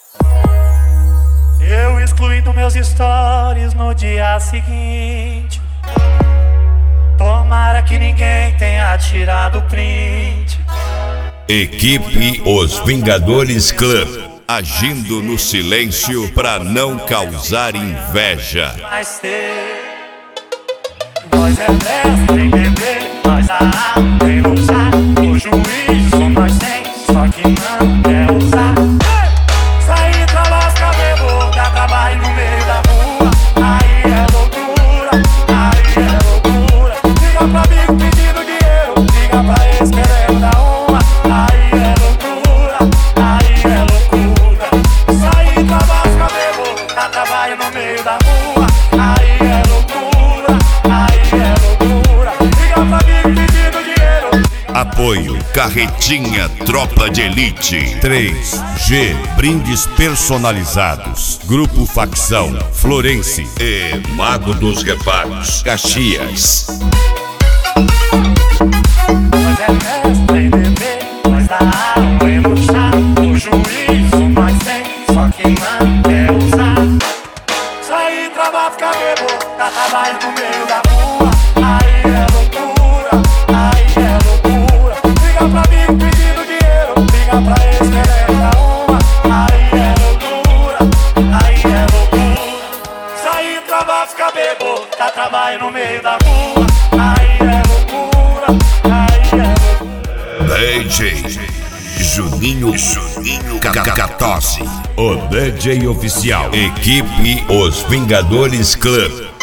Eu excluí dos meus stories no dia seguinte. Tomara que ninguém tenha tirado o print. Equipe Os Vingadores Club, agindo no silêncio pra não causar inveja. Nós é mestre em beber, nós a arma em usar. O juiz só nós tem, só que não quer usar. Sair pra lascar, bebo, dá trabalho no meio da rua. Aí é loucura, aí é loucura. Liga pra amigo pedindo dinheiro, liga pra ex querendo dar uma. Aí é loucura, aí é loucura. Sair pra lascar, bebo, dá trabalho no meio da rua. Aí é loucura, aí é loucura. Liga pra amigo pedindo dinheiro. Apoio Carretinha Tropa de Elite 3G, brindes personalizados. Grupo Facção Florense e Mago dos Reparos, Caxias. Nós é mestre em beber, nós dá água e luxar. O juízo nós tem, só que não quer usar. Sair pra ficar bebo, dá trabalho no meio da rua. Aí é loucura, aí é loucura. Liga pra amigo pedindo dinheiro, liga pra ex querendo dar uma. Aí é loucura, aí é loucura. Sair pra ficar bebo, dá trabalho no meio da rua. Aí é loucura, aí é loucura. DJ Juninho Cacatosse, o DJ oficial. Equipe Os Vingadores Club.